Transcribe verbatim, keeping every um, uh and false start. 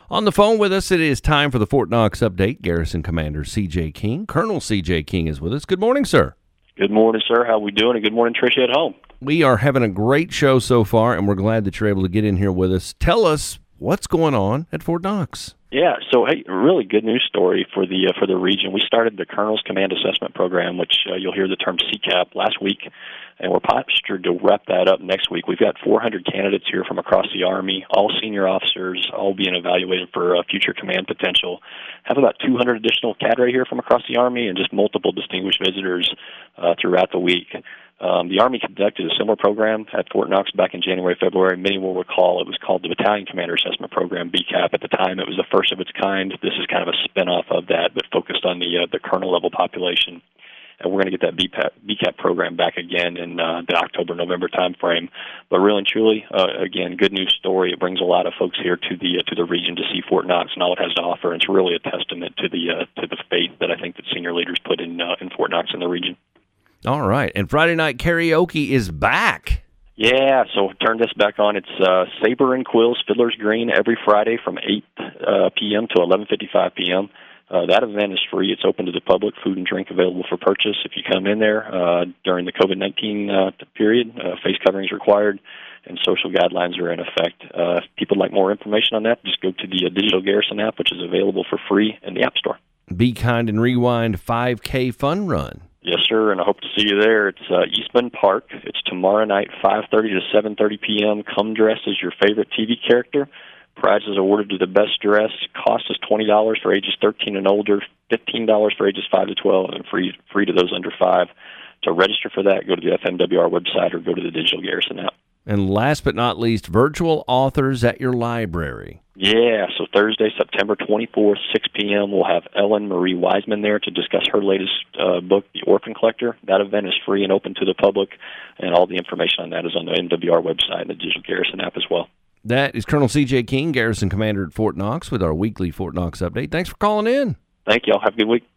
On the phone with us, it is time for the Fort Knox update. Garrison Commander C J King. Colonel C J King is with us. Good morning, sir. Good morning, sir. How we doing? And good morning, Tricia at home. We are having a great show so far, and we're glad that you're able to get in here with us. Tell us what's going on at Fort Knox. Yeah, so hey, a really good news story for the uh, for the region. We started the Colonel's Command Assessment Program, which uh, you'll hear the term C CAP last week, and we're postured to wrap that up next week. We've got four hundred candidates here from across the Army, all senior officers, all being evaluated for uh, future command potential. Have about two hundred additional cadre here from across the Army, and just multiple distinguished visitors uh, throughout the week. Um, the Army conducted a similar program at Fort Knox back in January, February. Many will recall it was called the Battalion Commander Assessment Program, B CAP. At the time, it was the first of its kind. This is kind of a spin-off of that, but focused on the uh, the colonel-level population. And we're going to get that B CAP program back again in uh, the October-November timeframe. But really and truly, uh, again, good news story. It brings a lot of folks here to the uh, to the region to see Fort Knox and all it has to offer. And it's really a testament to the uh, to the faith that I think that senior leaders put in uh, in Fort Knox and the region. All right. And Friday night karaoke is back. Yeah, so turn this back on. It's uh, Saber and Quills, Fiddler's Green, every Friday from eight uh, p.m. to eleven fifty-five p.m. Uh, that event is free. It's open to the public, food and drink available for purchase. If you come in there uh, during the COVID nineteen uh, period, uh, face covering is required, and social guidelines are in effect. Uh, if people would like more information on that, just go to the uh, Digital Garrison app, which is available for free in the App Store. Be Kind and Rewind five K Fun Run. Yes, sir, and I hope to see you there. It's uh, Eastman Park. It's tomorrow night, five thirty to seven thirty p.m. Come dressed as your favorite T V character. Prizes awarded to the best dress. Cost is twenty dollars for ages thirteen and older, fifteen dollars for ages five to twelve, and free free to those under five. To register for that, go to the F M W R website or go to the Digital Garrison app. And last but not least, virtual authors at your library. Yeah, so Thursday, September twenty-fourth, six p.m., we'll have Ellen Marie Wiseman there to discuss her latest uh, book, The Orphan Collector. That event is free and open to the public, and all the information on that is on the M W R website and the Digital Garrison app as well. That is Colonel C J King, Garrison Commander at Fort Knox, with our weekly Fort Knox update. Thanks for calling in. Thank you all. Have a good week.